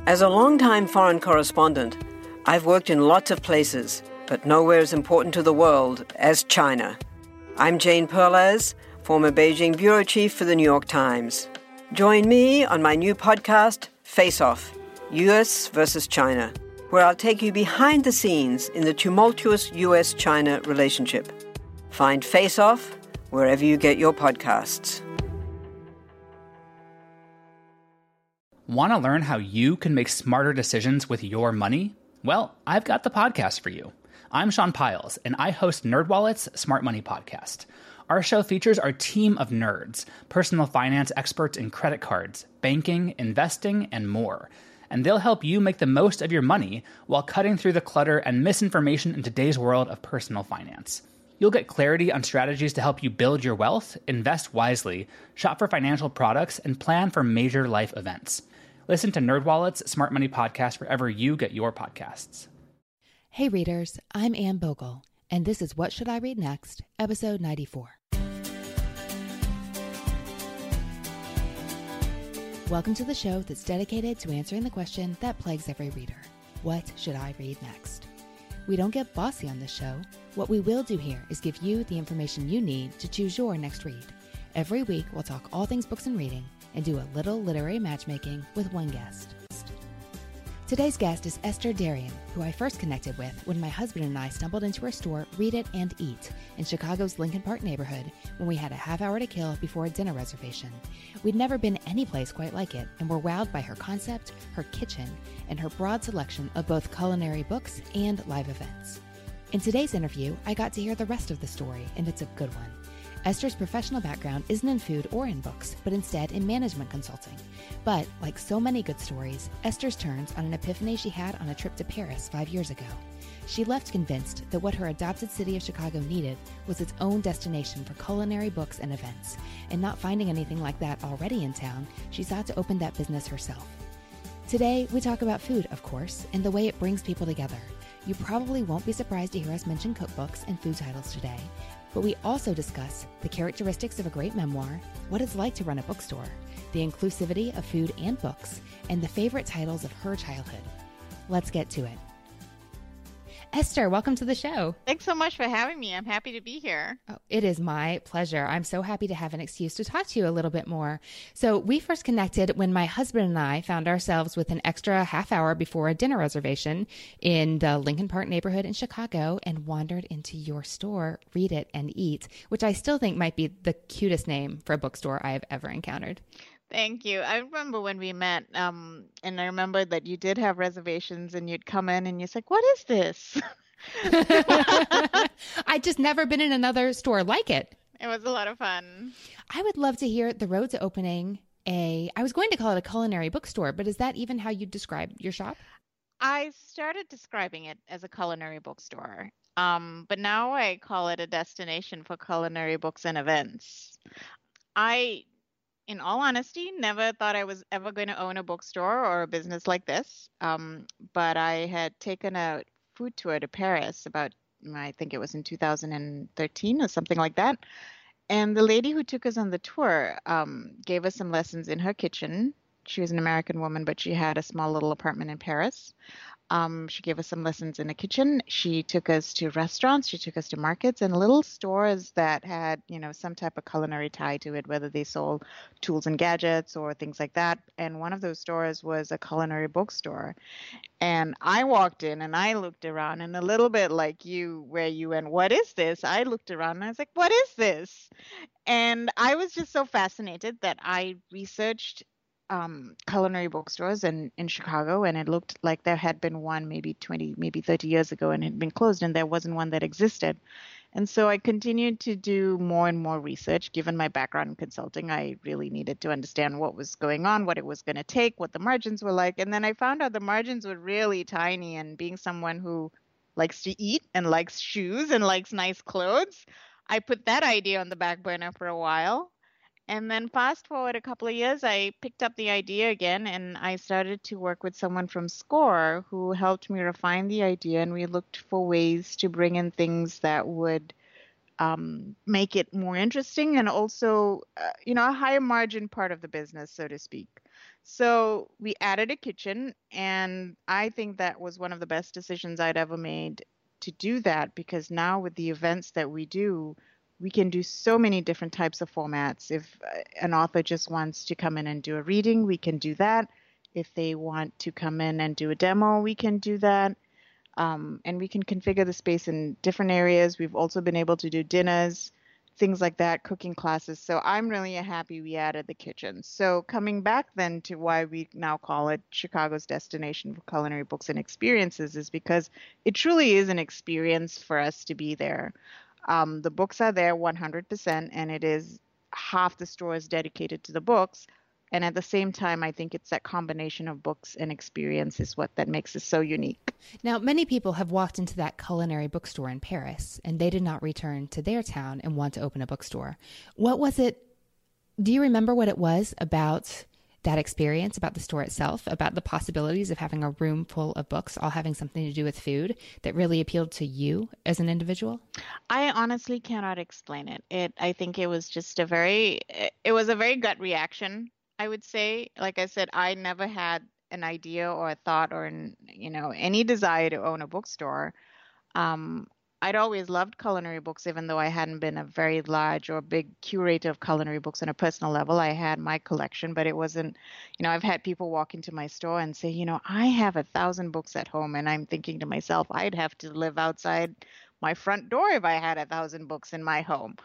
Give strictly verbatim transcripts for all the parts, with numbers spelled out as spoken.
As a longtime foreign correspondent, I've worked in lots of places, but nowhere as important to the world as China. I'm Jane Perlez, former Beijing bureau chief for the New York Times. Join me on my new podcast, Face Off, U S versus China, where I'll take you behind the scenes in the tumultuous U S China relationship. Find Face Off wherever you get your podcasts. Want to learn how you can make smarter decisions with your money? Well, I've got the podcast for you. I'm Sean Piles, and I host NerdWallet's Smart Money Podcast. Our show features our team of nerds, personal finance experts in credit cards, banking, investing, and more. And they'll help you make the most of your money while cutting through the clutter and misinformation in today's world of personal finance. You'll get clarity on strategies to help you build your wealth, invest wisely, shop for financial products, and plan for major life events. Listen to NerdWallet's Smart Money Podcast wherever you get your podcasts. Hey readers, I'm Anne Bogle, and this is What Should I Read Next, episode ninety-four. Welcome to the show that's dedicated to answering the question that plagues every reader. What should I read next? We don't get bossy on this show. What we will do here is give you the information you need to choose your next read. Every week, we'll talk all things books and reading and do a little literary matchmaking with one guest. Today's guest is Esther Darian, who I first connected with when my husband and I stumbled into her store, Read It and Eat, in Chicago's Lincoln Park neighborhood when we had a half hour to kill before a dinner reservation. We'd never been anyplace quite like it and were wowed by her concept, her kitchen, and her broad selection of both culinary books and live events. In today's interview, I got to hear the rest of the story, and it's a good one. Esther's professional background isn't in food or in books, but instead in management consulting. But, like so many good stories, Esther's turns on an epiphany she had on a trip to Paris five years ago. She left convinced that what her adopted city of Chicago needed was its own destination for culinary books and events, and not finding anything like that already in town, she sought to open that business herself. Today, we talk about food, of course, and the way it brings people together. You probably won't be surprised to hear us mention cookbooks and food titles today, but we also discuss the characteristics of a great memoir, what it's like to run a bookstore, the inclusivity of food and books, and the favorite titles of her childhood. Let's get to it. Esther, welcome to the show. Thanks so much for having me. I'm happy to be here. Oh, it is my pleasure. I'm so happy to have an excuse to talk to you a little bit more. So we first connected when my husband and I found ourselves with an extra half hour before a dinner reservation in the Lincoln Park neighborhood in Chicago and wandered into your store, Read It and Eat, which I still think might be the cutest name for a bookstore I have ever encountered. Thank you. I remember when we met, um, and I remember that you did have reservations and you'd come in and you're like, what is this? I'd just never been in another store like it. It was a lot of fun. I would love to hear the road to opening a, I was going to call it a culinary bookstore, but is that even how you describe your shop? I started describing it as a culinary bookstore, um, but now I call it a destination for culinary books and events. I In all honesty, never thought I was ever going to own a bookstore or a business like this. Um, but I had taken a food tour to Paris about, I think it was in two thousand thirteen or something like that. And the lady who took us on the tour um, gave us some lessons in her kitchen. She was an American woman, but she had a small little apartment in Paris. Um, she gave us some lessons in the kitchen. She took us to restaurants. She took us to markets and little stores that had, you know, some type of culinary tie to it, whether they sold tools and gadgets or things like that. And one of those stores was a culinary bookstore. And I walked in and I looked around, and a little bit like you, where you went, what is this? I looked around and I was like, what is this? And I was just so fascinated that I researched um, culinary bookstores in, in Chicago, and it looked like there had been one maybe twenty, maybe thirty years ago, and it had been closed, and there wasn't one that existed. And so I continued to do more and more research. Given my background in consulting, I really needed to understand what was going on, what it was going to take, what the margins were like. And then I found out the margins were really tiny, and being someone who likes to eat and likes shoes and likes nice clothes, I put that idea on the back burner for a while. And then fast forward a couple of years, I picked up the idea again, and I started to work with someone from SCORE who helped me refine the idea, and we looked for ways to bring in things that would um, make it more interesting and also, uh, you know, a higher margin part of the business, so to speak. So we added a kitchen, and I think that was one of the best decisions I'd ever made to do that, because now with the events that we do, we can do so many different types of formats. If uh, an author just wants to come in and do a reading, we can do that. If they want to come in and do a demo, we can do that. Um, and we can configure the space in different areas. We've also been able to do dinners, things like that, cooking classes. So I'm really happy we added the kitchen. So coming back then to why we now call it Chicago's destination for culinary books and experiences is because it truly is an experience for us to be there. Um, the books are there one hundred percent, and it is half the store is dedicated to the books. And at the same time, I think it's that combination of books and experience is what that makes it so unique. Now, many people have walked into that culinary bookstore in Paris, and they did not return to their town and want to open a bookstore. What was it? Do you remember what it was about that experience, about the store itself, about the possibilities of having a room full of books, all having something to do with food, that really appealed to you as an individual? I honestly cannot explain it. It, I think it was just a very, it was a very gut reaction, I would say. Like I said, I never had an idea or a thought or, an, you know, any desire to own a bookstore. Um, I'd always loved culinary books, even though I hadn't been a very large or big curator of culinary books on a personal level. I had my collection, but it wasn't, you know, I've had people walk into my store and say, you know, I have a thousand books at home. And I'm thinking to myself, I'd have to live outside my front door if I had a thousand books in my home.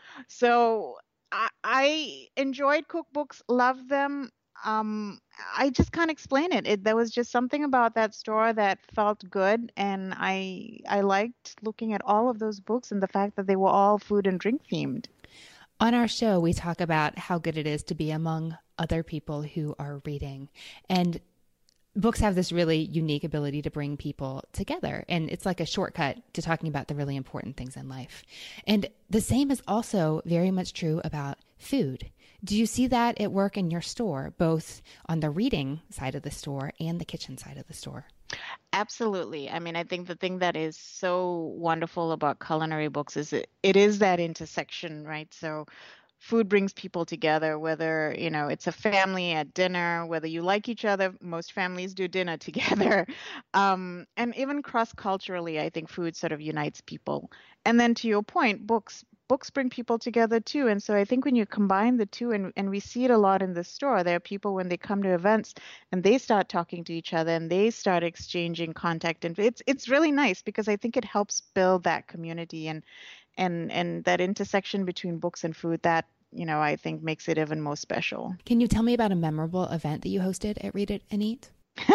So I, I enjoyed cookbooks, loved them. Um, I just can't explain it. It. There was just something about that store that felt good, and I I liked looking at all of those books and the fact that they were all food and drink themed. On our show, we talk about how good it is to be among other people who are reading, and books have this really unique ability to bring people together, and it's like a shortcut to talking about the really important things in life. And the same is also very much true about food. Do you see that at work in your store, both on the reading side of the store and the kitchen side of the store? Absolutely. I mean, I think the thing that is so wonderful about culinary books is it, it is that intersection, right? So food brings people together, whether, you know, it's a family at dinner, whether you like each other. Most families do dinner together. Um, and even cross-culturally, I think food sort of unites people. And then to your point, books. Books bring people together too. And so I think when you combine the two, and, and we see it a lot in the store, there are people when they come to events and they start talking to each other and they start exchanging contact. And it's it's really nice because I think it helps build that community and and and that intersection between books and food that, you know, I think makes it even more special. Can you tell me about a memorable event that you hosted at Read It and Eat?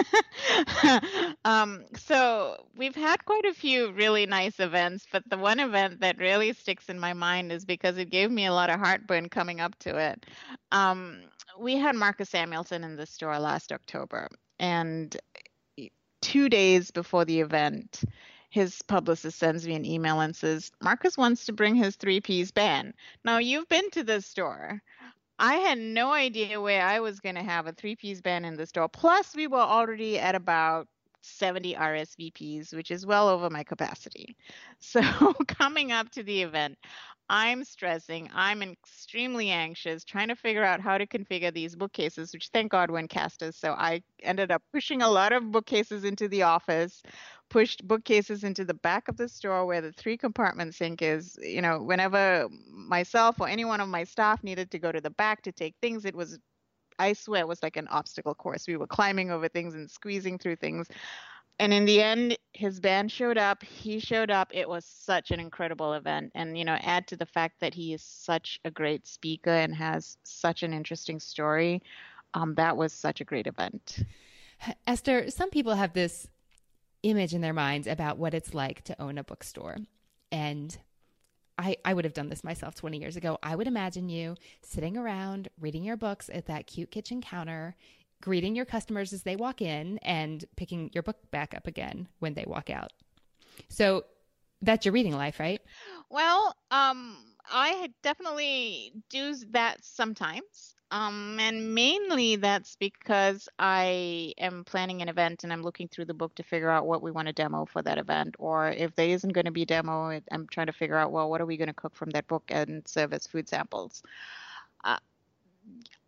um, so we've had quite a few really nice events, but the one event that really sticks in my mind is because it gave me a lot of heartburn coming up to it. Um, we had Marcus Samuelsson in the store last October, and two days before the event, his publicist sends me an email and says, Marcus wants to bring his three piece band. Now, you've been to this store. I had no idea where I was going to have a three-piece band in the store. Plus, we were already at about seventy R S V Ps, which is well over my capacity. So coming up to the event, I'm stressing. I'm extremely anxious, trying to figure out how to configure these bookcases, which thank God went casters. So I ended up pushing a lot of bookcases into the office, pushed bookcases into the back of the store where the three compartment sink is. You know, whenever myself or any one of my staff needed to go to the back to take things, it was, I swear, it was like an obstacle course. We were climbing over things and squeezing through things. And in the end, his band showed up. He showed up. It was such an incredible event. And, you know, add to the fact that he is such a great speaker and has such an interesting story. Um, that was such a great event. Esther, some people have this image in their minds about what it's like to own a bookstore. And I, I would have done this myself twenty years ago. I would imagine you sitting around reading your books at that cute kitchen counter, greeting your customers as they walk in and picking your book back up again when they walk out. So that's your reading life, right? Well, um, I definitely do that sometimes. Um, and mainly that's because I am planning an event and I'm looking through the book to figure out what we want to demo for that event. Or if there isn't going to be a demo, I'm trying to figure out, well, what are we going to cook from that book and serve as food samples? Uh,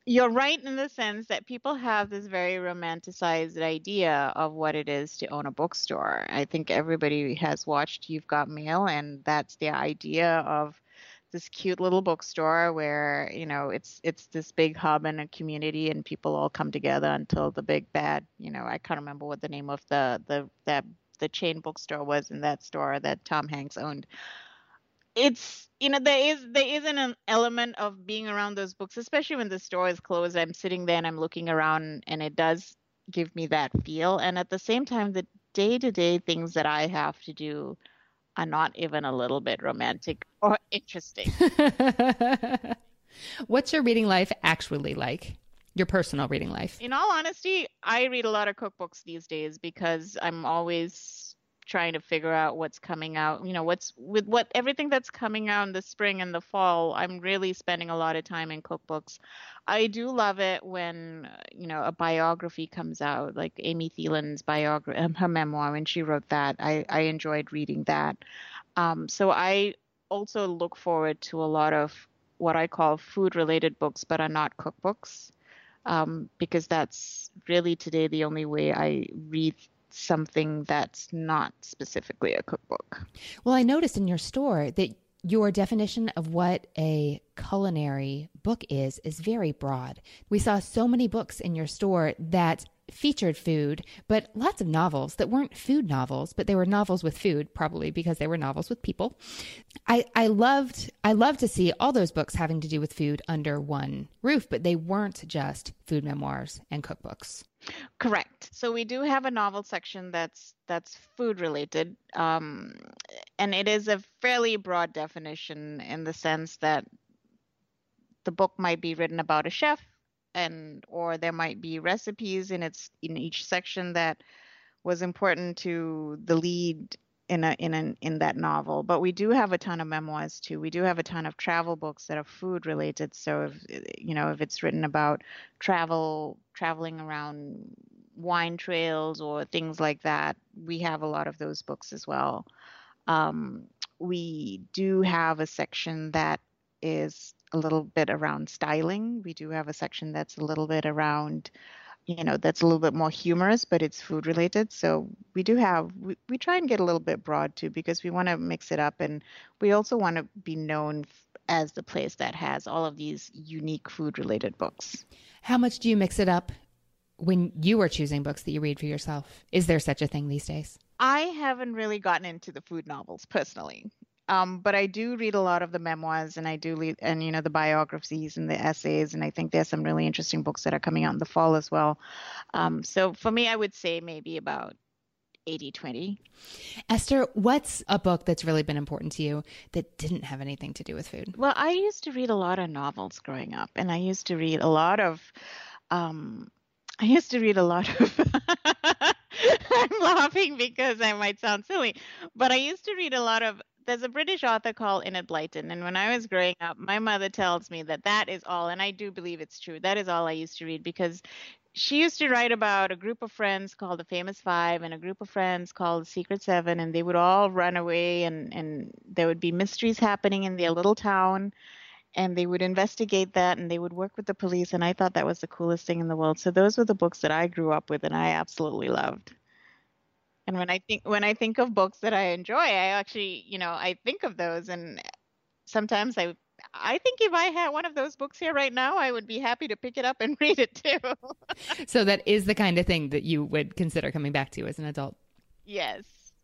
You're right in the sense that people have this very romanticized idea of what it is to own a bookstore. I think everybody has watched You've Got Mail, and that's the idea of this cute little bookstore where, you know, it's it's this big hub and a community, and people all come together until the big bad, you know, I can't remember what the name of the the that the chain bookstore was in that store that Tom Hanks owned. It's, you know, there is there is an element of being around those books, especially when the store is closed. I'm sitting there and I'm looking around, and it does give me that feel. And at the same time, the day-to-day things that I have to do are not even a little bit romantic or interesting. What's your reading life actually like? Your personal reading life? In all honesty, I read a lot of cookbooks these days because I'm always trying to figure out what's coming out, you know, what's with what everything that's coming out in the spring and the fall. I'm really spending a lot of time in cookbooks. I do love it when, you know, a biography comes out, like Amy Thielen's biography, her memoir, when she wrote that. I, I enjoyed reading that. Um, so I also look forward to a lot of what I call food-related books, but are not cookbooks, um, because that's really today the only way I read something that's not specifically a cookbook. Well, I noticed in your store that your definition of what a culinary book is is very broad. We saw so many books in your store that featured food, but lots of novels that weren't food novels, but they were novels with food, probably because they were novels with people. I, I loved I loved to see all those books having to do with food under one roof, but they weren't just food memoirs and cookbooks. Correct. So we do have a novel section that's that's food related, um, and it is a fairly broad definition in the sense that the book might be written about a chef, and or there might be recipes in its in each section that was important to the lead in a in an in that novel. But we do have a ton of memoirs too. We do have a ton of travel books that are food related. So if you know if it's written about travel traveling around wine trails or things like that, we have a lot of those books as well. Um, we do have a section that is a little bit around styling. We do have a section that's a little bit around, you know, that's a little bit more humorous, but it's food related. So we do have, we, we try and get a little bit broad too, because we want to mix it up. And we also want to be known as the place that has all of these unique food related books. How much do you mix it up when you are choosing books that you read for yourself? Is there such a thing these days? I haven't really gotten into the food novels personally. Um, but I do read a lot of the memoirs, and I do read, and you know, the biographies and the essays, and I think there's some really interesting books that are coming out in the fall as well. Um, so for me, I would say maybe about eighty twenty. Esther, what's a book that's really been important to you that didn't have anything to do with food? Well, I used to read a lot of novels growing up, and I used to read a lot of, um, I used to read a lot of, I'm laughing because I might sound silly, but I used to read a lot of, there's a British author called Enid Blyton, and when I was growing up, my mother tells me that that is all, and I do believe it's true, that is all I used to read, because she used to write about a group of friends called the Famous Five and a group of friends called the Secret Seven, and they would all run away, and, and there would be mysteries happening in their little town, and they would investigate that, and they would work with the police, and I thought that was the coolest thing in the world. So those were the books that I grew up with, and I absolutely loved. And when I think when I think of books that I enjoy, I actually, you know, I think of those, and sometimes I I think if I had one of those books here right now, I would be happy to pick it up and read it too. So that is the kind of thing that you would consider coming back to as an adult. Yes.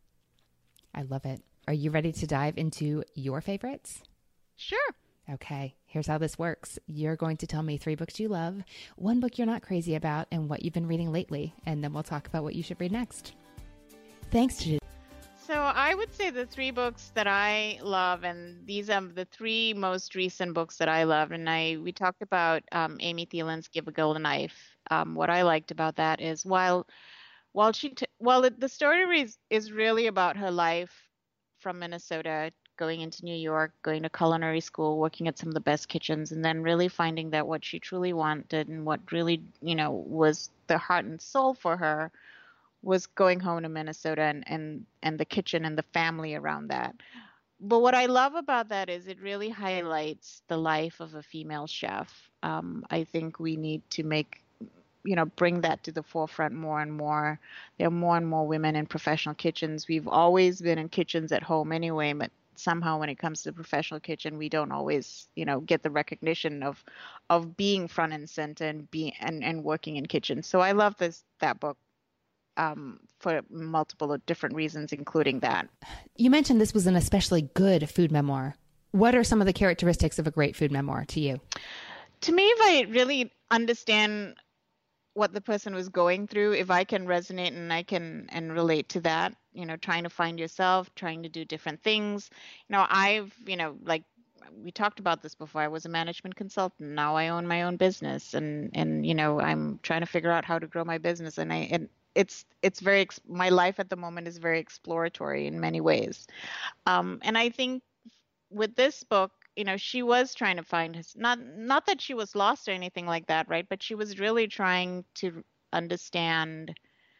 I love it. Are you ready to dive into your favorites? Sure. Okay, here's how this works. You're going to tell me three books you love, one book you're not crazy about, and what you've been reading lately, and then we'll talk about what you should read next. Thanks to So I would say the three books that I love, and these are the three most recent books that I love. And I we talked about um, Amy Thielen's Give a Girl a Knife. Um, what I liked about that is while while she t- while it, the story is is really about her life from Minnesota, going into New York, going to culinary school, working at some of the best kitchens, and then really finding that what she truly wanted and what really you know was the heart and soul for her was going home to Minnesota and, and, and the kitchen and the family around that. but what I love about that is it really highlights the life of a female chef. Um, I think we need to make, you know, bring that to the forefront more and more. There are more and more women in professional kitchens. We've always been in kitchens at home anyway, but somehow when it comes to the professional kitchen, we don't always, you know, get the recognition of of being front and center and being and, and working in kitchens. So I love this that book um, for multiple different reasons, including that. You mentioned this was an especially good food memoir. What are some of the characteristics of a great food memoir to you? To me, if I really understand what the person was going through, if I can resonate and I can and relate to that, you know, trying to find yourself, trying to do different things. You know, I've, you know, like we talked about this before, I was a management consultant. Now I own my own business, and, and, you know, I'm trying to figure out how to grow my business. And I, and it's, it's very, my life at the moment is very exploratory in many ways. Um, and I think with this book, you know, she was trying to find his, not, not that she was lost or anything like that, right? But she was really trying to understand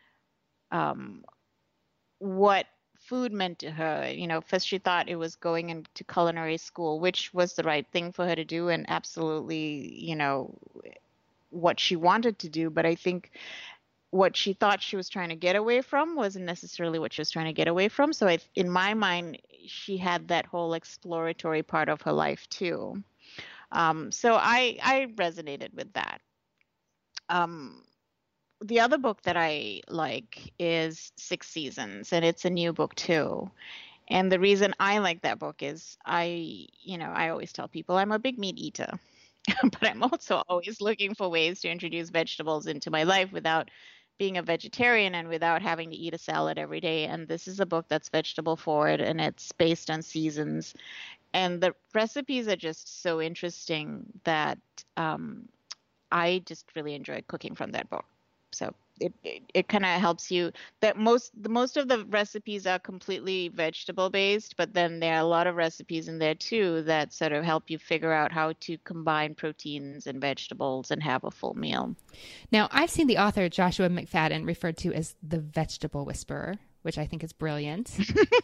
um, what food meant to her. You know, first she thought it was going into culinary school, which was the right thing for her to do and absolutely, you know, what she wanted to do. But I think what she thought she was trying to get away from wasn't necessarily what she was trying to get away from. So I, in my mind, she had that whole exploratory part of her life too. Um, so I, I resonated with that. Um, the other book that I like is Six Seasons, and it's a new book too. And the reason I like that book is I, you know, I always tell people I'm a big meat eater, but I'm also always looking for ways to introduce vegetables into my life without being a vegetarian and without having to eat a salad every day. And this is a book that's vegetable forward, and it's based on seasons. And the recipes are just so interesting that um, I just really enjoyed cooking from that book. So it it, it kind of helps you that most the most of the recipes are completely vegetable based, but then there are a lot of recipes in there too that sort of help you figure out how to combine proteins and vegetables and have a full meal. Now, I've seen the author Joshua McFadden referred to as the vegetable whisperer, which I think is brilliant.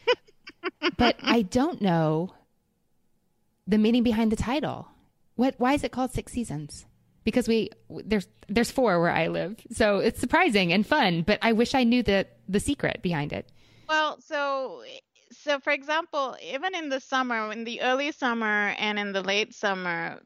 But I don't know the meaning behind the title. What why is it called Six Seasons? Because we there's there's four where I live, so it's surprising and fun. But I wish I knew the the secret behind it. Well, so so for example, even in the summer, in the early summer and in the late summer,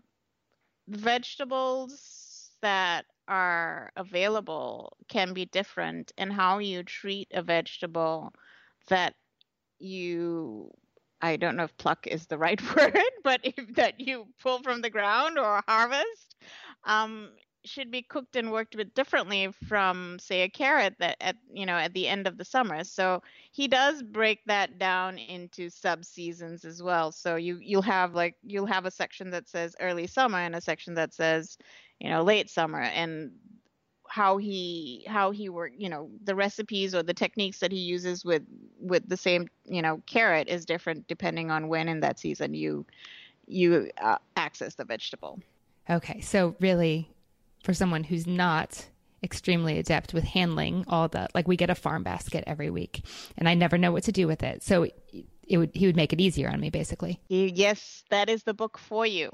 vegetables that are available can be different in how you treat a vegetable that you. I don't know if pluck is the right word, but if that you pull from the ground or harvest, um, should be cooked and worked with differently from, say, a carrot that at you know at the end of the summer. So he does break that down into sub seasons as well. So you you'll have like you'll have a section that says early summer and a section that says, you know, late summer, and how he how he work you know the recipes or the techniques that he uses with with the same you know carrot is different depending on when in that season you you uh, access the vegetable. Okay, so really for someone who's not extremely adept with handling all the, like we get a farm basket every week and I never know what to do with it, so it would he would make it easier on me basically. Yes, that is the book for you.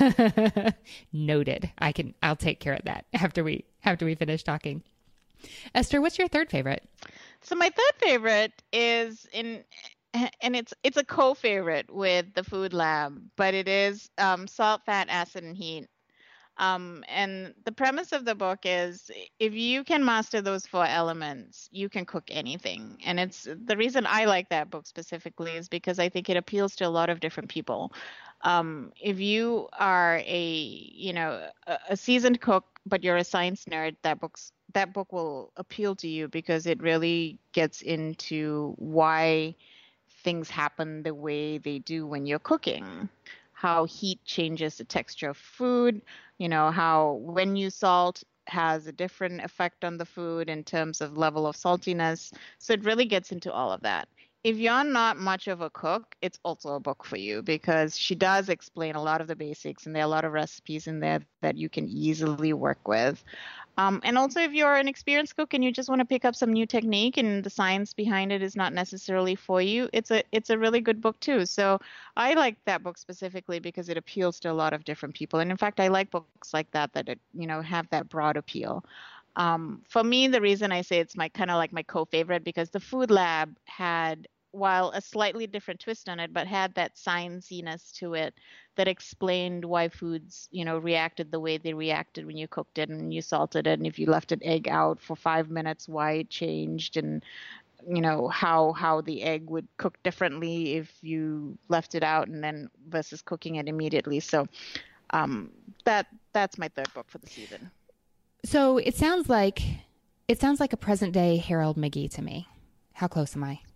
Noted. I can I'll take care of that after we after we finish talking. Esther, what's your third favorite? So my third favorite is in and it's it's a co-favorite with the Food Lab, but it is um, Salt, Fat, Acid, and Heat. Um, and the premise of the book is if you can master those four elements, you can cook anything. And it's the reason I like that book specifically is because I think it appeals to a lot of different people. Um, if you are a, you know, a, a seasoned cook, but you're a science nerd, that book's that book will appeal to you because it really gets into why things happen the way they do when you're cooking. How heat changes the texture of food, you know, how when you salt has a different effect on the food in terms of level of saltiness. So it really gets into all of that. if you're not much of a cook, it's also a book for you because she does explain a lot of the basics and there are a lot of recipes in there that you can easily work with. Um, and also, if you're an experienced cook and you just want to pick up some new technique and the science behind it is not necessarily for you, it's a it's a really good book too. So I like that book specifically because it appeals to a lot of different people. And in fact, I like books like that that it, you know have that broad appeal. Um, for me, the reason I say it's my kind of like my co-favorite because the Food Lab had, while a slightly different twist on it, but had that scienciness to it that explained why foods, you know, reacted the way they reacted when you cooked it and you salted it, and if you left an egg out for five minutes, why it changed, and you know how how the egg would cook differently if you left it out and then versus cooking it immediately. So um, that that's my third book for the season. So it sounds like it sounds like a present day Harold McGee to me. How close am I?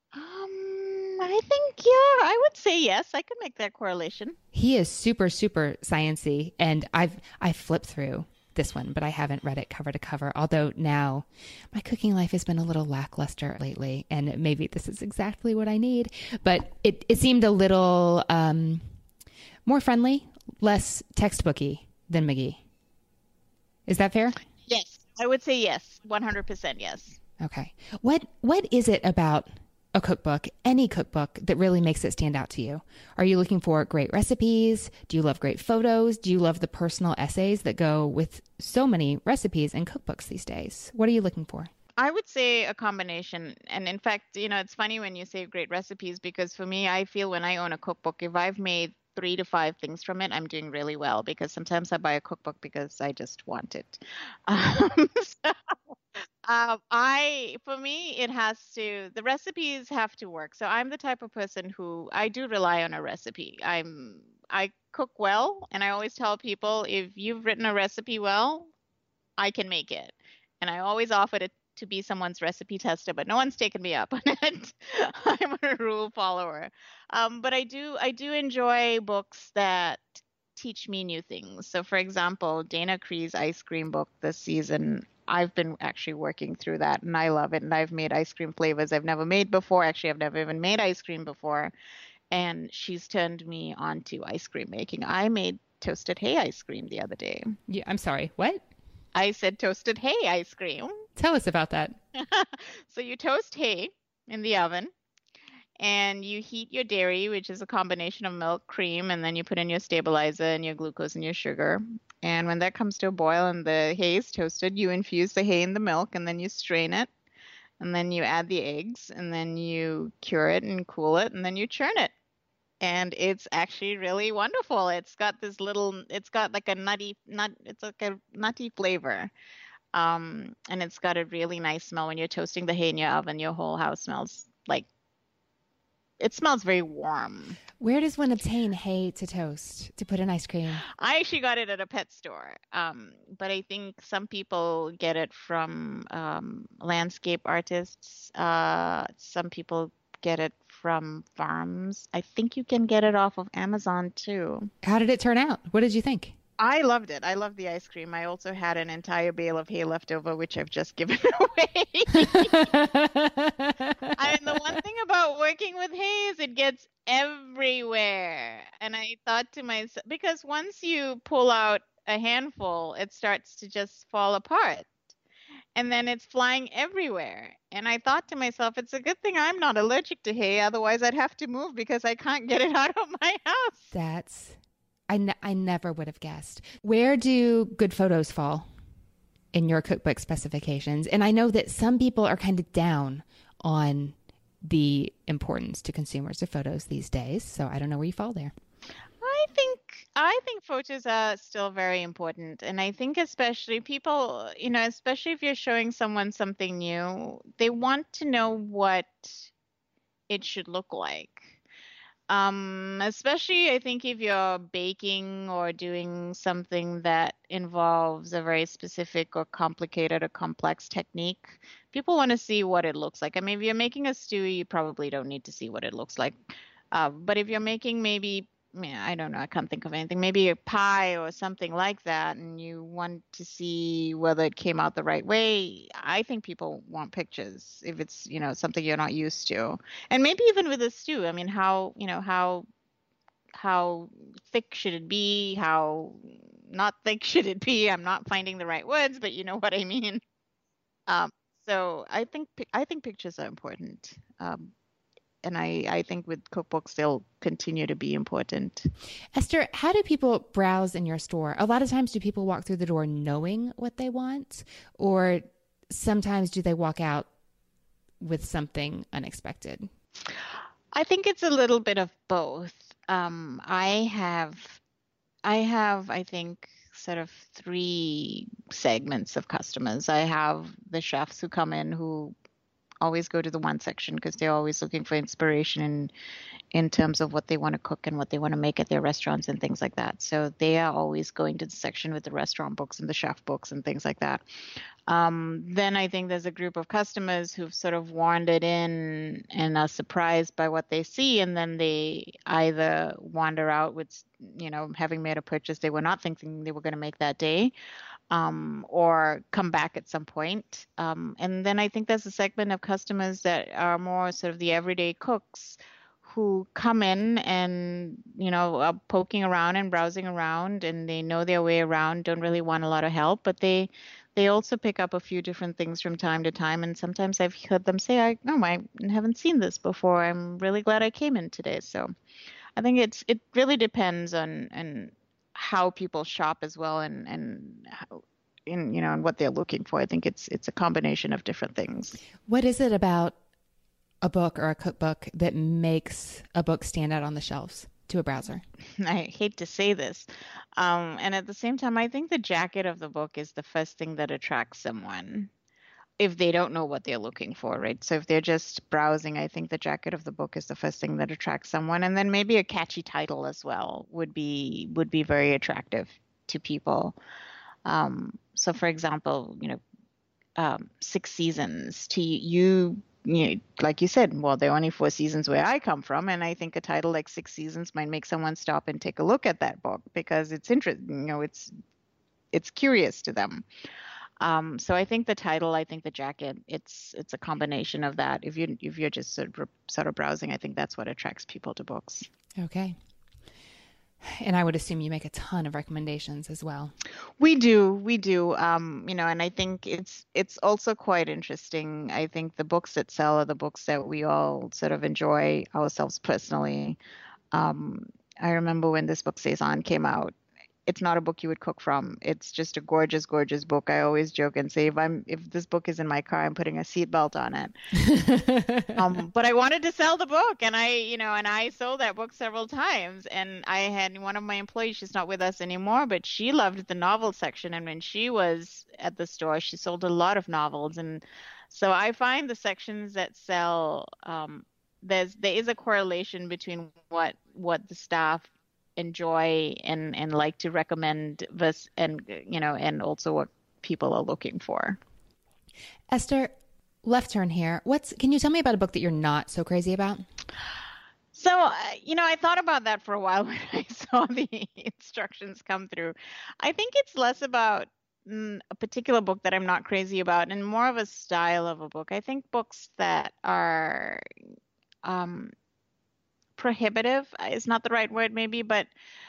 Um, I think, yeah, I would say yes. I could make that correlation. He is super, super sciencey, and I've I flipped through this one, but I haven't read it cover to cover. Although now my cooking life has been a little lackluster lately, and maybe this is exactly what I need. But it, it seemed a little um, more friendly, less textbooky than McGee. Is that fair? Yes, I would say yes. one hundred percent yes. Okay. What What is it about a cookbook, any cookbook, that really makes it stand out to you? Are you looking for great recipes? Do you love great photos? Do you love the personal essays that go with so many recipes and cookbooks these days? What are you looking for? I would say a combination. And in fact, you know, it's funny when you say great recipes because for me, I feel when I own a cookbook, if I've made three to five things from it, I'm doing really well because sometimes I buy a cookbook because I just want it. Um, so, um, I, for me, it has to, the recipes have to work. So I'm the type of person who I do rely on a recipe. I'm, I cook well, and I always tell people if you've written a recipe well, I can make it. And I always offer to to be someone's recipe tester, but no one's taken me up on it. I'm a rule follower. Um, but I do I do enjoy books that teach me new things. So for example, Dana Cree's ice cream book this season, I've been actually working through that and I love it. And I've made ice cream flavors I've never made before. Actually, I've never even made ice cream before. And she's turned me on to ice cream making. I made toasted hay ice cream the other day. Yeah, I'm sorry. What? I said toasted hay ice cream. Tell us about that. So you toast hay in the oven and you heat your dairy, which is a combination of milk, cream, and then you put in your stabilizer and your glucose and your sugar. And when that comes to a boil and the hay is toasted, you infuse the hay in the milk and then you strain it. And then you add the eggs and then you cure it and cool it and then you churn it. And it's actually really wonderful. It's got this little, it's got like a nutty, nut, it's like a nutty flavor. Um, and it's got a really nice smell when you're toasting the hay in your oven. Your whole house smells like, it smells very warm. Where does one obtain hay to toast, to put in ice cream? I actually got it at a pet store. Um, but I think some people get it from um, landscape artists. Uh, some people get it from farms. I think you can get it off of Amazon too. How did it turn out? What did you think? I loved it. I loved the ice cream. I also had an entire bale of hay left over, which I've just given away. And the one thing about working with hay is it gets everywhere. And I thought to myself, because once you pull out a handful, it starts to just fall apart. And then it's flying everywhere. And I thought to myself, it's a good thing I'm not allergic to hay. Otherwise, I'd have to move because I can't get it out of my house. That's, I, ne- I never would have guessed. Where do good photos fall in your cookbook specifications? And I know that some people are kind of down on the importance to consumers of photos these days. So I don't know where you fall there. I think I think photos are still very important. And I think especially people, you know, especially if you're showing someone something new, they want to know what it should look like. Um, especially I think if you're baking or doing something that involves a very specific or complicated or complex technique, people want to see what it looks like. I mean, if you're making a stew, you probably don't need to see what it looks like. Uh, but if you're making maybe yeah, I don't know. I can't think of anything. Maybe a pie or something like that, and you want to see whether it came out the right way. I think people want pictures if it's, you know, something you're not used to. And maybe even with a stew. I mean, how, you know, how how thick should it be? How not thick should it be? I'm not finding the right words, but you know what I mean. Um, so I think pi- I think pictures are important. Um, and I, I think with cookbooks, they'll continue to be important. Esther, how do people browse in your store? A lot of times do people walk through the door knowing what they want, or sometimes do they walk out with something unexpected? I think it's a little bit of both. Um, I have, I have, I think, sort of three segments of customers. I have the chefs who come in who always go to the one section because they're always looking for inspiration in, in terms of what they want to cook and what they want to make at their restaurants and things like that. So they are always going to the section with the restaurant books and the chef books and things like that. Um, then I think there's a group of customers who've sort of wandered in and are surprised by what they see, and then they either wander out with, you know, having made a purchase they were not thinking they were going to make that day, um, or come back at some point. Um, and then I think there's a segment of customers that are more sort of the everyday cooks who come in and, you know, are poking around and browsing around, and they know their way around, don't really want a lot of help, but they they also pick up a few different things from time to time. And sometimes I've heard them say, I no, I haven't seen this before. I'm really glad I came in today. So I think it's it really depends on on how people shop as well, and and how, in, you know, and what they're looking for. I think it's it's a combination of different things. What is it about a book or a cookbook that makes a book stand out on the shelves to a browser? I hate to say this. Um, and at the same time, I think the jacket of the book is the first thing that attracts someone if they don't know what they're looking for, right? So if they're just browsing, I think the jacket of the book is the first thing that attracts someone. And then maybe a catchy title as well would be would be very attractive to people. Um, so for example, you know, um, Six Seasons, to you, you know, like you said, well, there are only four seasons where I come from, and I think a title like Six Seasons might make someone stop and take a look at that book because it's interesting, you know, it's it's curious to them. Um, so I think the title, I think the jacket, it's it's a combination of that. If you if you're just sort of sort of browsing, I think that's what attracts people to books. Okay. And I would assume you make a ton of recommendations as well. We do, we do. Um, you know, and I think it's it's also quite interesting. I think the books that sell are the books that we all sort of enjoy ourselves personally. Um, I remember when this book Saison came out. It's not a book you would cook from. It's just a gorgeous, gorgeous book. I always joke and say, if I'm if this book is in my car, I'm putting a seatbelt on it. um, but I wanted to sell the book, and I, you know, and I sold that book several times. And I had one of my employees. She's not with us anymore, but she loved the novel section. And when she was at the store, she sold a lot of novels. And so I find the sections that sell, um, there's there is a correlation between what what the staff enjoy and and like to recommend this, and you know, and also what people are looking for. Esther, left turn here. What's can you tell me about a book that you're not so crazy about? So, uh, you know, I thought about that for a while when I saw the instructions come through. I think it's less about mm, a particular book that I'm not crazy about, and more of a style of a book. I think books that are um prohibitive is not the right word maybe, but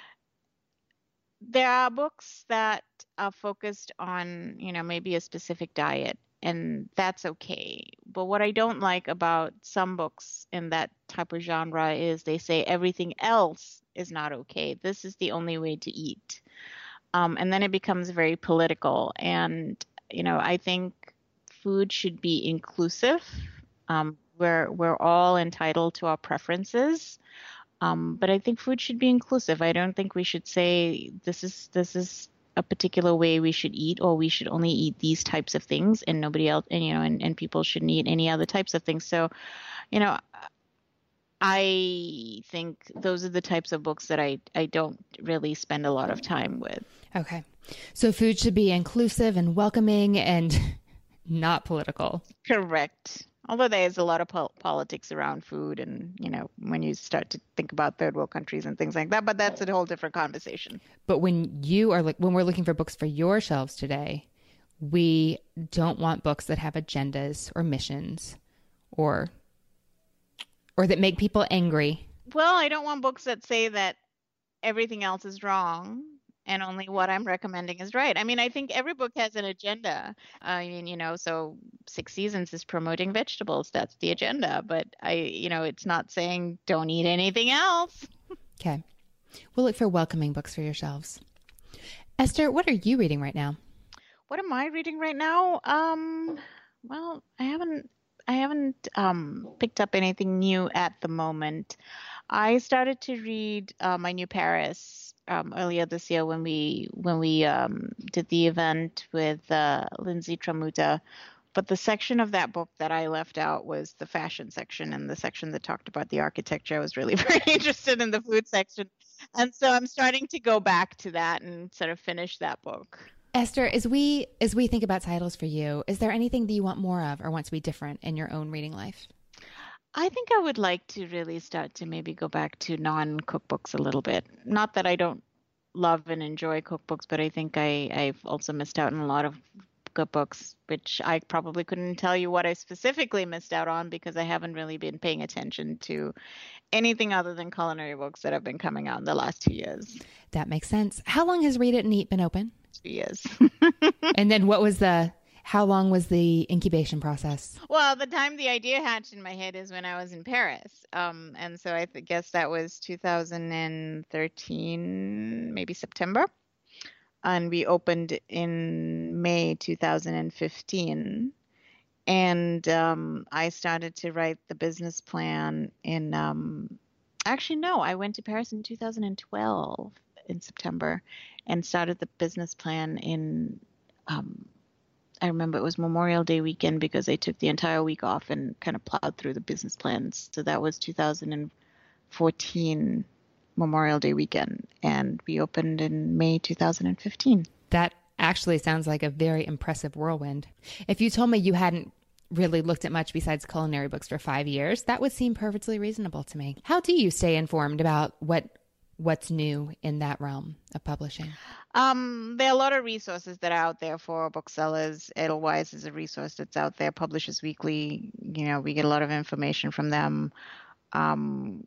there are books that are focused on, you know, maybe a specific diet, and that's okay. But what I don't like about some books in that type of genre is they say everything else is not okay. This is the only way to eat. Um, and then it becomes very political. And, you know, I think food should be inclusive. Um, we're, we're all entitled to our preferences. Um, but I think food should be inclusive. I don't think we should say this is this is a particular way we should eat, or we should only eat these types of things, and nobody else, and you know, and, and people shouldn't eat any other types of things. So, you know, I think those are the types of books that I I don't really spend a lot of time with. Okay, so food should be inclusive and welcoming and not political. Correct. Although there's a lot of pol- politics around food and, you know, when you start to think about third world countries and things like that, but that's a whole different conversation. But when you are like, when we're looking for books for your shelves today, we don't want books that have agendas or missions or, or that make people angry. Well, I don't want books that say that everything else is wrong and only what I'm recommending is right. I mean, I think every book has an agenda. I mean, you know, so Six Seasons is promoting vegetables. That's the agenda. But I, you know, it's not saying don't eat anything else. Okay. We'll look for welcoming books for your shelves. Esther, what are you reading right now? What am I reading right now? Um, well, I haven't, I haven't um, picked up anything new at the moment. I started to read uh, My New Paris um, earlier this year when we when we um, did the event with uh, Lindsay Tramuta. But the section of that book that I left out was the fashion section, and the section that talked about the architecture. I was really very interested in the food section, and so I'm starting to go back to that and sort of finish that book. Esther, as we as we think about titles for you, is there anything that you want more of or want to be different in your own reading life? I think I would like to really start to maybe go back to non-cookbooks a little bit. Not that I don't love and enjoy cookbooks, but I think I, I've also missed out on a lot of good books, which I probably couldn't tell you what I specifically missed out on because I haven't really been paying attention to anything other than culinary books that have been coming out in the last two years. That makes sense. How long has Read It and Eat been open? Two years. And then what was the, how long was the incubation process? Well, the time the idea hatched in my head is when I was in Paris. Um, and so I th- guess that was two thousand thirteen, maybe September. And we opened in May two thousand fifteen. And um, I started to write the business plan in, um, actually, no, I went to Paris in two thousand twelve in September and started the business plan in, um, I remember it was Memorial Day weekend because I took the entire week off and kind of plowed through the business plans. So that was two thousand fourteen Memorial Day weekend, and we opened in May two thousand fifteen. That actually sounds like a very impressive whirlwind. If you told me you hadn't really looked at much besides culinary books for five years, that would seem perfectly reasonable to me. How do you stay informed about what what's new in that realm of publishing? Um, there are a lot of resources that are out there for booksellers. Edelweiss is a resource that's out there. Publishers Weekly, you know, we get a lot of information from them. Um,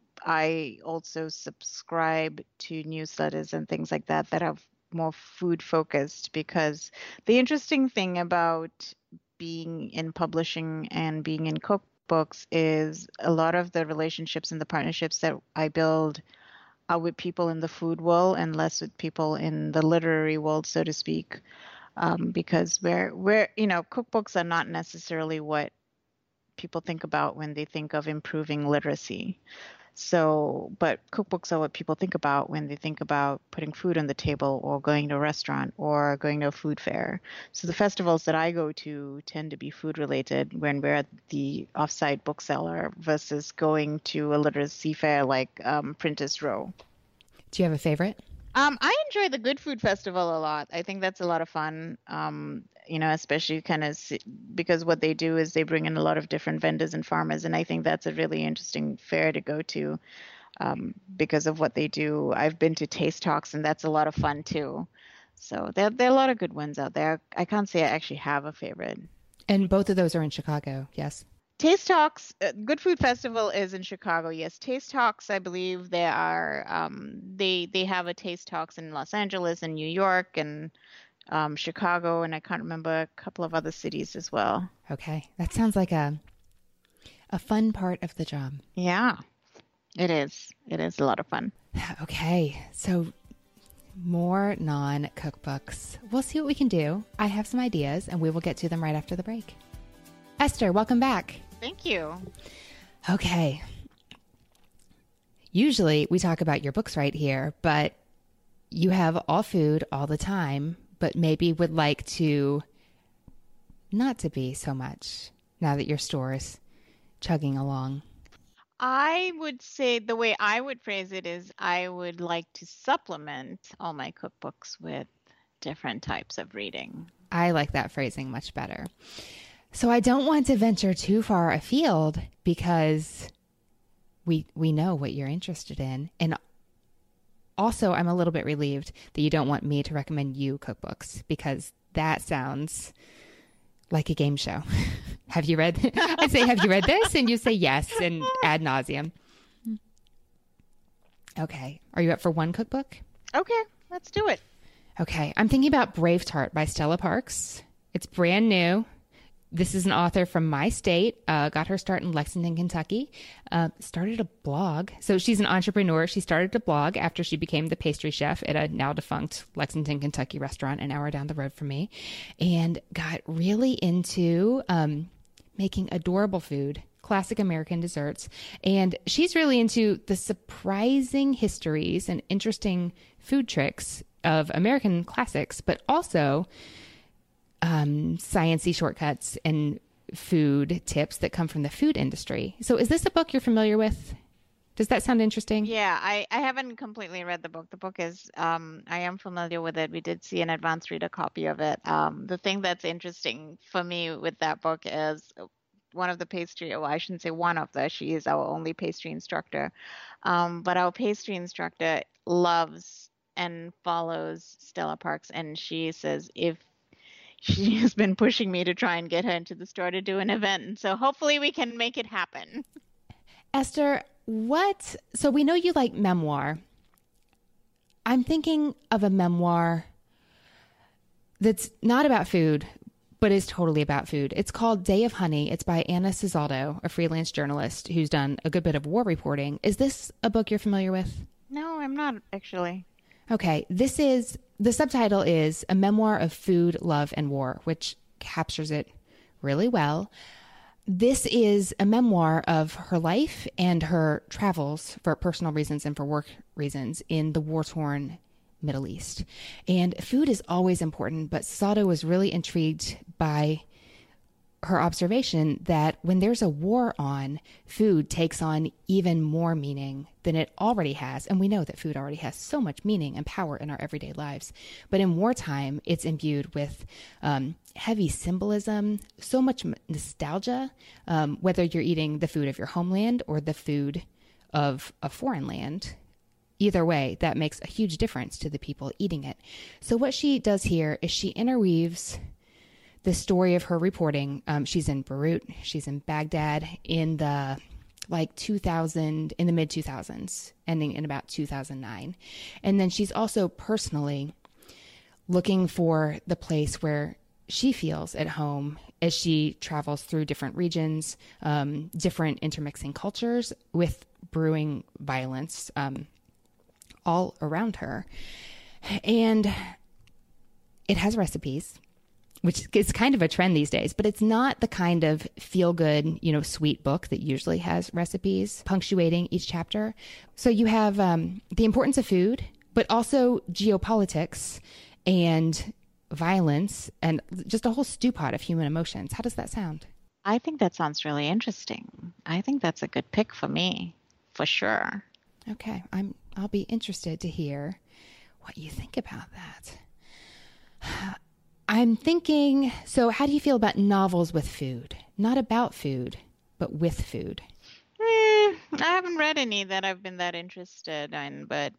I also subscribe to newsletters and things like that that are more food focused, because the interesting thing about being in publishing and being in cookbooks is a lot of the relationships and the partnerships that I build are with people in the food world and less with people in the literary world, so to speak, um, because we're, we're, you know, cookbooks are not necessarily what people think about when they think of improving literacy. So, but cookbooks are what people think about when they think about putting food on the table or going to a restaurant or going to a food fair. So the festivals that I go to tend to be food related when we're at the offsite bookseller versus going to a literacy fair like um, Printers Row. Do you have a favorite? Um, I enjoy the Good Food Festival a lot. I think that's a lot of fun. Um, you know, especially kind of because what they do is they bring in a lot of different vendors and farmers. And I think that's a really interesting fair to go to um, because of what they do. I've been to Taste Talks, and that's a lot of fun too. So there, there are a lot of good ones out there. I can't say I actually have a favorite. And both of those are in Chicago, yes? Taste Talks, uh, Good Food Festival is in Chicago, yes. Taste Talks, I believe there are, um, they, they have a Taste Talks in Los Angeles and New York and Um, Chicago, and I can't remember a couple of other cities as well. Okay. That sounds like a a fun part of the job. Yeah, it is. It is a lot of fun. Okay. So more non-cookbooks. We'll see what we can do. I have some ideas, and we will get to them right after the break. Esther, welcome back. Thank you. Okay. Usually we talk about your books right here, but you have all food all the time, but maybe would like to not to be so much now that your store is chugging along. I would say the way I would phrase it is I would like to supplement all my cookbooks with different types of reading. I like that phrasing much better. So I don't want to venture too far afield because we we know what you're interested in. And also, I'm a little bit relieved that you don't want me to recommend you cookbooks because that sounds like a game show. Have you read? I say, have you read this? And you say yes, and ad nauseum. Okay. Are you up for one cookbook? Okay, let's do it. Okay. I'm thinking about Brave Tart by Stella Parks. It's brand new. This is an author from my state, uh, got her start in Lexington, Kentucky, uh, started a blog. So she's an entrepreneur. She started a blog after she became the pastry chef at a now defunct Lexington, Kentucky restaurant an hour down the road from me, and got really into um, making adorable food, classic American desserts. And she's really into the surprising histories and interesting food tricks of American classics, but also um, sciencey shortcuts and food tips that come from the food industry. So is this a book you're familiar with? Does that sound interesting? Yeah, I, I haven't completely read the book. The book is, um, I am familiar with it. We did see an advanced reader copy of it. Um, the thing that's interesting for me with that book is one of the pastry, well, I shouldn't say one of the, she is our only pastry instructor. Um, but our pastry instructor loves and follows Stella Parks. And she says, if she has been pushing me to try and get her into the store to do an event. And so hopefully we can make it happen. Esther, what? So we know you like memoir. I'm thinking of a memoir that's not about food, but is totally about food. It's called Day of Honey. It's by Anna Cisaldo, a freelance journalist who's done a good bit of war reporting. Is this a book you're familiar with? No, I'm not actually. Okay. This is, the subtitle is A Memoir of Food, Love, and War, which captures it really well. This is a memoir of her life and her travels for personal reasons and for work reasons in the war-torn Middle East. And food is always important, but Cisaldo was really intrigued by her observation that when there's a war on, food takes on even more meaning than it already has. And we know that food already has so much meaning and power in our everyday lives. But in wartime, it's imbued with um, heavy symbolism, so much nostalgia, um, whether you're eating the food of your homeland or the food of a foreign land. Either way, that makes a huge difference to the people eating it. So what she does here is she interweaves the story of her reporting. Um, she's in Beirut, she's in Baghdad in the like two thousand, in the mid two thousands, ending in about two thousand nine. And then she's also personally looking for the place where she feels at home as she travels through different regions, um, different intermixing cultures with brewing violence um, all around her. And it has recipes, which is kind of a trend these days, but it's not the kind of feel-good, you know, sweet book that usually has recipes punctuating each chapter. So you have um, the importance of food, but also geopolitics and violence and just a whole stew pot of human emotions. How does that sound? I think that sounds really interesting. I think that's a good pick for me, for sure. Okay, I'm, I'll be interested to hear what you think about that. I'm thinking, so how do you feel about novels with food? Not about food, but with food. Eh, I haven't read any that I've been that interested in, but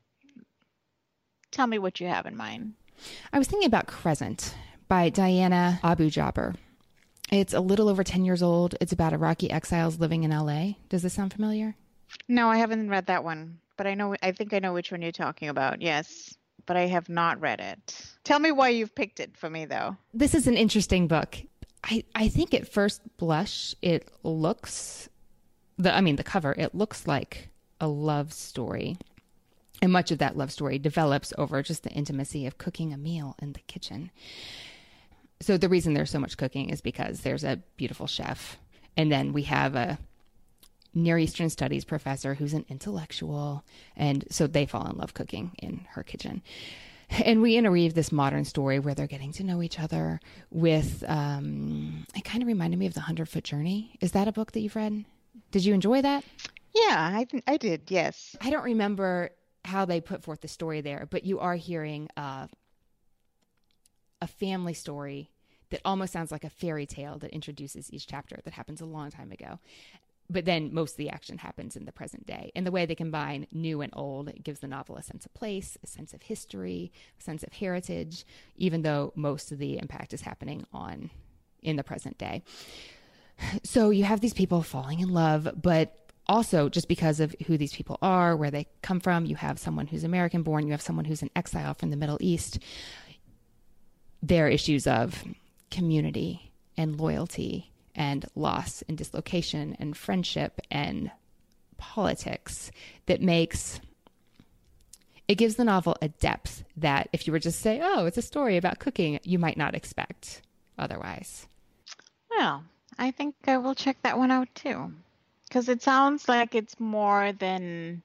tell me what you have in mind. I was thinking about Crescent by Diana Abu Jaber. It's a little over ten years old. It's about Iraqi exiles living in L A. Does this sound familiar? No, I haven't read that one, but I know, I think I know which one you're talking about. Yes, but I have not read it. Tell me why you've picked it for me, though. This is an interesting book. I, I think at first blush, it looks, the I mean, the cover, it looks like a love story. And much of that love story develops over just the intimacy of cooking a meal in the kitchen. So the reason there's so much cooking is because there's a beautiful chef. And then we have a Near Eastern Studies professor who's an intellectual. And so they fall in love cooking in her kitchen. And we interweave this modern story where they're getting to know each other with, um, it kind of reminded me of The Hundred-Foot Journey. Is that a book that you've read? Did you enjoy that? Yeah, I I did, yes. I don't remember how they put forth the story there, but you are hearing uh, a family story that almost sounds like a fairy tale that introduces each chapter that happens a long time ago. But then most of the action happens in the present day. And the way they combine new and old, it gives the novel a sense of place, a sense of history, a sense of heritage, even though most of the impact is happening on in the present day. So you have these people falling in love, but also just because of who these people are, where they come from, you have someone who's American born, you have someone who's in exile from the Middle East. There are issues of community and loyalty and loss and dislocation and friendship and politics that makes, it gives the novel a depth that if you were just to say, oh, it's a story about cooking, you might not expect otherwise. Well, I think I will check that one out too, because it sounds like it's more than,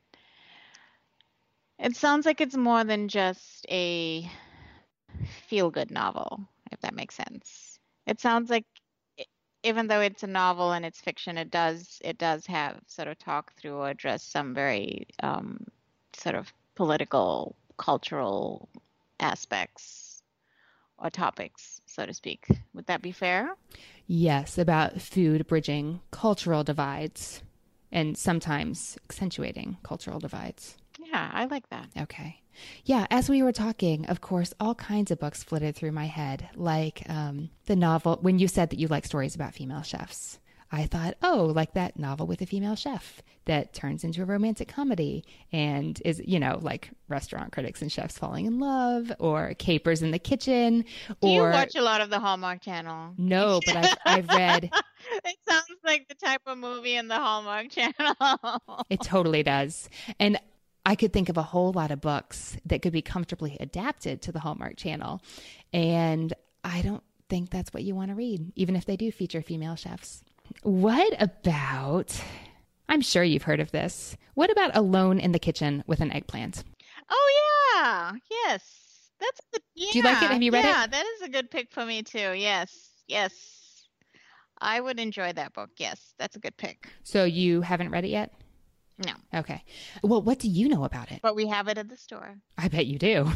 it sounds like it's more than just a feel-good novel, if that makes sense. It sounds like even though it's a novel and it's fiction, it does it does have sort of talk through or address some very um, sort of political, cultural aspects or topics, so to speak. Would that be fair? Yes, about food bridging cultural divides and sometimes accentuating cultural divides. Yeah, I like that. Okay. Yeah, as we were talking, of course, all kinds of books flitted through my head, like um, the novel, when you said that you like stories about female chefs, I thought, oh, like that novel with a female chef that turns into a romantic comedy and is, you know, like restaurant critics and chefs falling in love, or Capers in the Kitchen. Do or you watch a lot of the Hallmark Channel? No, but I've, I've read. It sounds like the type of movie in the Hallmark Channel. It totally does. And I could think of a whole lot of books that could be comfortably adapted to the Hallmark Channel. And I don't think that's what you want to read, even if they do feature female chefs. What about, I'm sure you've heard of this, what about Alone in the Kitchen with an Eggplant? Oh, yeah. Yes. That's a, yeah. Do you like it? Have you read yeah, it? Yeah, that is a good pick for me too. Yes. Yes. I would enjoy that book. Yes. That's a good pick. So you haven't read it yet? No. Okay. Well, what do you know about it? But we have it at the store. I bet you do.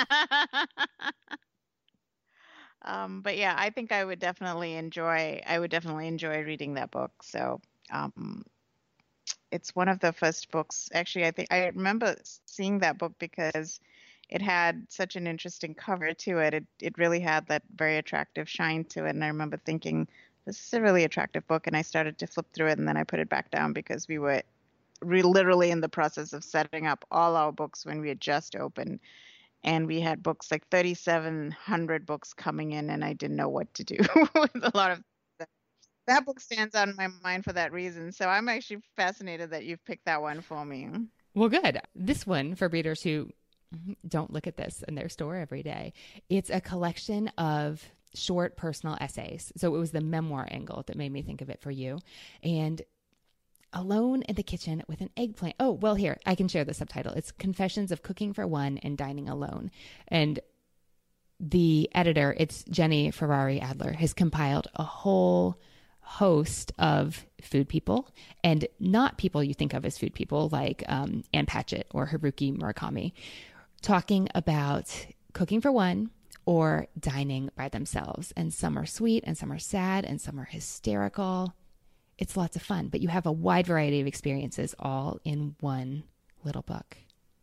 um, but yeah, I think I would definitely enjoy, I would definitely enjoy reading that book. So um, it's one of the first books. Actually, I think I remember seeing that book because it had such an interesting cover to it. It, it really had that very attractive shine to it. And I remember thinking, this is a really attractive book. And I started to flip through it, and then I put it back down because we were We're literally in the process of setting up all our books when we had just opened, and we had books like thirty-seven hundred books coming in, and I didn't know what to do with a lot of that. That book stands out in my mind for that reason. So I'm actually fascinated that you've picked that one for me. Well, good. This one, for readers who don't look at this in their store every day, it's a collection of short personal essays. So it was the memoir angle that made me think of it for you. And Alone in the Kitchen with an Eggplant. Oh, well, here, I can share the subtitle. It's Confessions of Cooking for One and Dining Alone. And the editor, it's Jenny Ferrari Adler, has compiled a whole host of food people, and not people you think of as food people like um, Ann Patchett or Haruki Murakami, talking about cooking for one or dining by themselves. And some are sweet and some are sad and some are hysterical. It's lots of fun, but you have a wide variety of experiences all in one little book.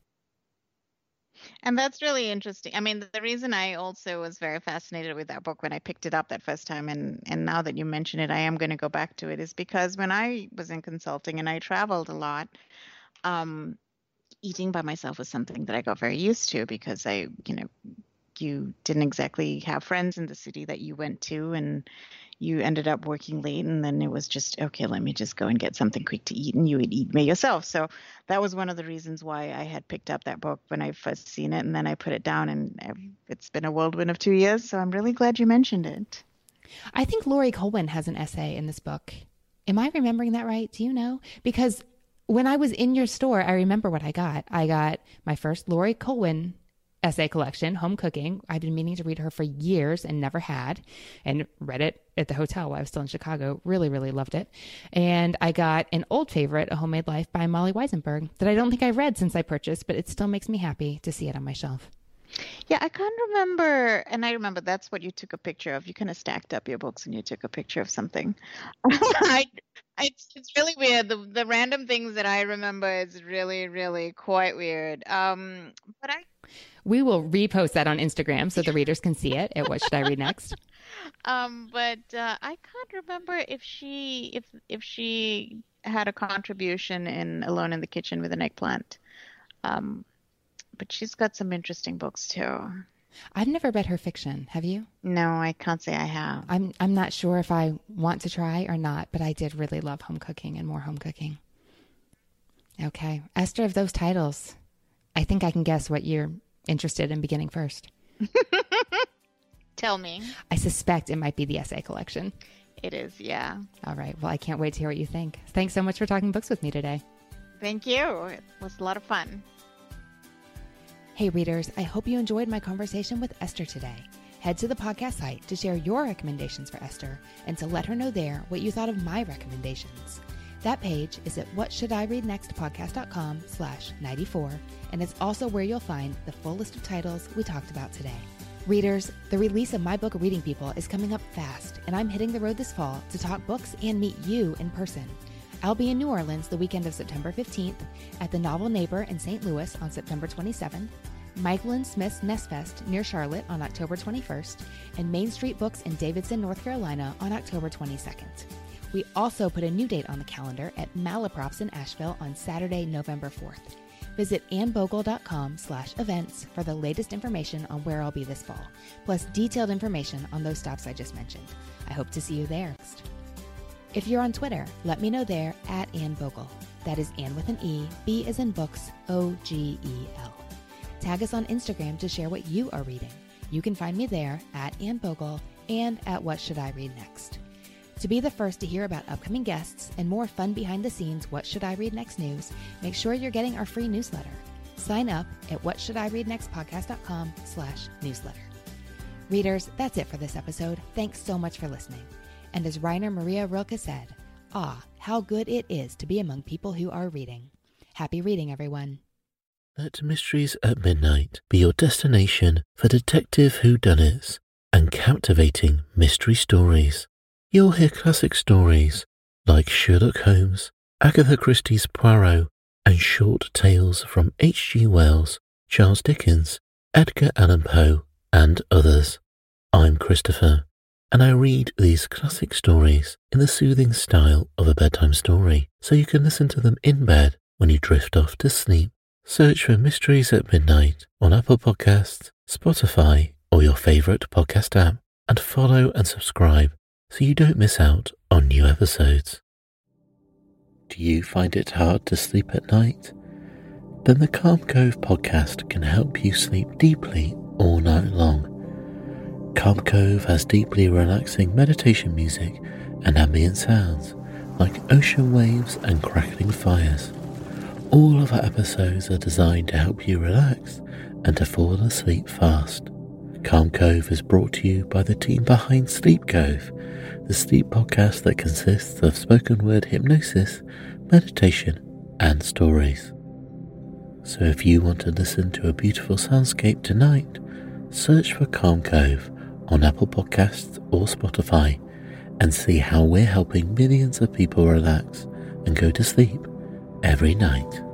And that's really interesting. I mean, the reason I also was very fascinated with that book when I picked it up that first time, and, and now that you mention it, I am going to go back to it, is because when I was in consulting and I traveled a lot, um, eating by myself was something that I got very used to because I, you know, you didn't exactly have friends in the city that you went to, and you ended up working late, and then it was just, okay, let me just go and get something quick to eat, and you would eat by yourself. So that was one of the reasons why I had picked up that book when I first seen it, and then I put it down, and it's been a whirlwind of two years, so I'm really glad you mentioned it. I think Laurie Colwin has an essay in this book. Am I remembering that right? Do you know? Because when I was in your store, I remember what I got. I got my first Laurie Colwin essay collection, Home Cooking. I've been meaning to read her for years and never had, and read it at the hotel while I was still in Chicago. Really, really loved it. And I got an old favorite, A Homemade Life by Molly Weisenberg, that I don't think I've read since I purchased, but it still makes me happy to see it on my shelf. Yeah, I can't remember. And I remember that's what you took a picture of. You kind of stacked up your books and you took a picture of something. I, it's, it's really weird. The, the random things that I remember is really, really quite weird. Um, but I. We will repost that on Instagram so the readers can see it at What Should I Read Next? Um, but uh, I can't remember if she if if she had a contribution in Alone in the Kitchen with an Eggplant. Um, but she's got some interesting books too. I've never read her fiction. Have you? No, I can't say I have. I'm I'm not sure if I want to try or not, but I did really love home cooking and more home cooking. Okay, Esther, of those titles, I think I can guess what you're interested in beginning first. Tell me. I suspect it might be the essay collection. It is, yeah. All right. Well, I can't wait to hear what you think. Thanks so much for talking books with me today. Thank you. It was a lot of fun. Hey, readers, I hope you enjoyed my conversation with Esther today. Head to the podcast site to share your recommendations for Esther and to let her know there what you thought of my recommendations. That page is at whatshouldireadnextpodcast.com slash 94, and it's also where you'll find the full list of titles we talked about today. Readers, the release of my book, Reading People, is coming up fast, and I'm hitting the road this fall to talk books and meet you in person. I'll be in New Orleans the weekend of September fifteenth, at the Novel Neighbor in Saint Louis on September twenty-seventh, Michael and Smith's Nest Fest near Charlotte on October twenty-first, and Main Street Books in Davidson, North Carolina on October twenty-second. We also put a new date on the calendar at Malaprops in Asheville on Saturday, November fourth. Visit annbogle.com slash events for the latest information on where I'll be this fall, plus detailed information on those stops I just mentioned. I hope to see you there. If you're on Twitter, let me know there at Ann Bogle. That is Ann with an E, B as in books, O G E L. Tag us on Instagram to share what you are reading. You can find me there at Ann Bogle and at What Should I Read Next. To be the first to hear about upcoming guests and more fun behind-the-scenes What Should I Read Next news, make sure you're getting our free newsletter. Sign up at whatshouldireadnextpodcast.com slash newsletter. Readers, that's it for this episode. Thanks so much for listening. And as Rainer Maria Rilke said, ah, how good it is to be among people who are reading. Happy reading, everyone. Let Mysteries at Midnight be your destination for detective whodunits and captivating mystery stories. You'll hear classic stories like Sherlock Holmes, Agatha Christie's Poirot, and short tales from H G Wells, Charles Dickens, Edgar Allan Poe, and others. I'm Christopher, and I read these classic stories in the soothing style of a bedtime story, so you can listen to them in bed when you drift off to sleep. Search for Mysteries at Midnight on Apple Podcasts, Spotify, or your favourite podcast app, and follow and subscribe so you don't miss out on new episodes. Do you find it hard to sleep at night? Then the Calm Cove podcast can help you sleep deeply all night long. Calm Cove has deeply relaxing meditation music and ambient sounds like ocean waves and crackling fires. All of our episodes are designed to help you relax and to fall asleep fast. Calm Cove is brought to you by the team behind Sleep Cove, the sleep podcast that consists of spoken word hypnosis, meditation, and stories. So if you want to listen to a beautiful soundscape tonight, search for Calm Cove on Apple Podcasts or Spotify and see how we're helping millions of people relax and go to sleep every night.